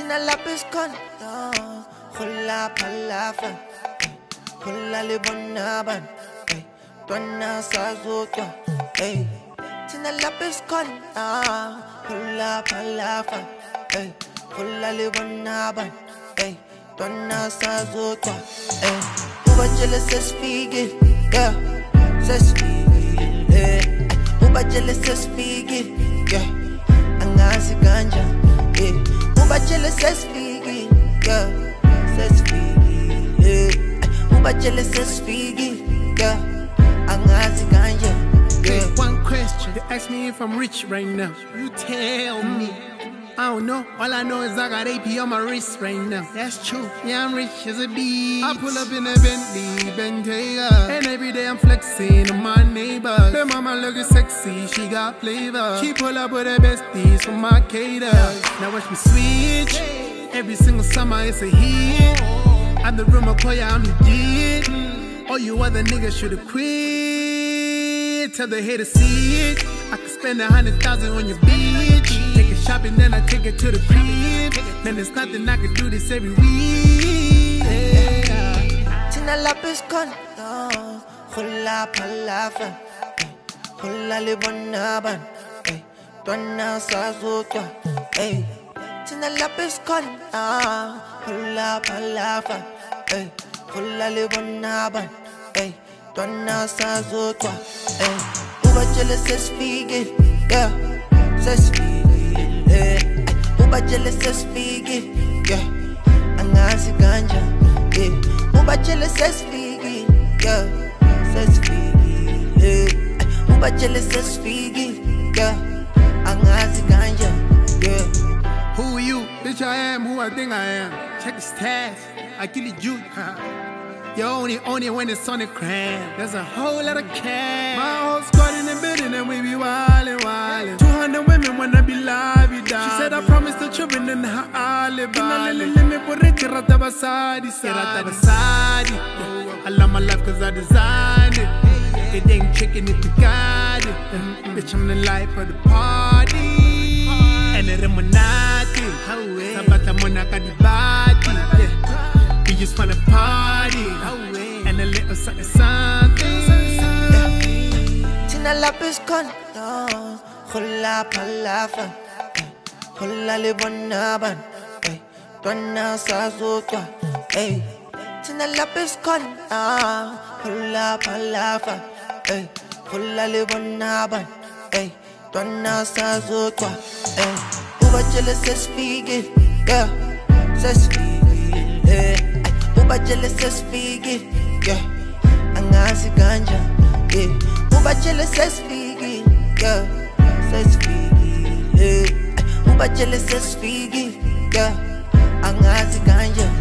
Tina lapis con Hula palafa Hula libonaban Twana sazuka Tina lapis con Hula palafa Hula libonaban Twana sazuka Uba jealous as figgy yeah Says figgy Uba jealous as figgy yeah Angazi ganja Uba jealous as figgy yeah Says figgy Uba jealous as figgy yeah Angazi ganja yeah. One question, they ask me if I'm rich right now. You tell me. I don't know, all I know is I got AP on my wrist right now. That's true, yeah, I'm rich as a bee. I pull up in a Bentley, Bentayga, and every day I'm flexing on my neighbors. The mama looking sexy, she got flavor. She pull up with her besties from my cater. Now watch me switch, every single summer it's a hit. I'm the real McCoy, I'm legit. All you other niggas should've quit. Tell the haters see it. I could spend 100,000 on your bitch. Take it shopping, then I take it to the crib. Man, there's nothing I can do this every week. Tina lapis con Hula palafa Hula libonaban Twana sazuka Tina lapis con Hula palafa Hula libonaban Twana sazuka Uba jealous as figgy yeah Says figgy Uba jealous as figgy yeah Angazi ganja yeah Uba jealous as figgy yeah Says figgy Uba jealous as figgy yeah Angazi ganja yeah. Who are you? Bitch, I am who I think I am. Check the stats, I kill it you. You only own it when it's on the cram. There's a whole lot of cash. My whole squad in the building and we be wildin', wildin'. 200 women wanna be live, you die. She said I promised the children and her olive. Let por it, Rata Basadi, I love my life cause I designed it. It ain't chicken if you got it. Bitch, I'm the life of the party. And the Remonati. Sabata Monaka di Bati. We just wanna party. And a little something, something. Tina lapis con Hula palafa Hula libonaban Twana sazuka Tina lapis con Hula palafa Hula libonaban Twana sazuka Uba jealous as figgy yeah Says figgy Uba jealous as figgy yeah Angazi ganja yeah Uba jealous as figgy yeah Says figgy Uba jealous as figgy yeah Angazi ganja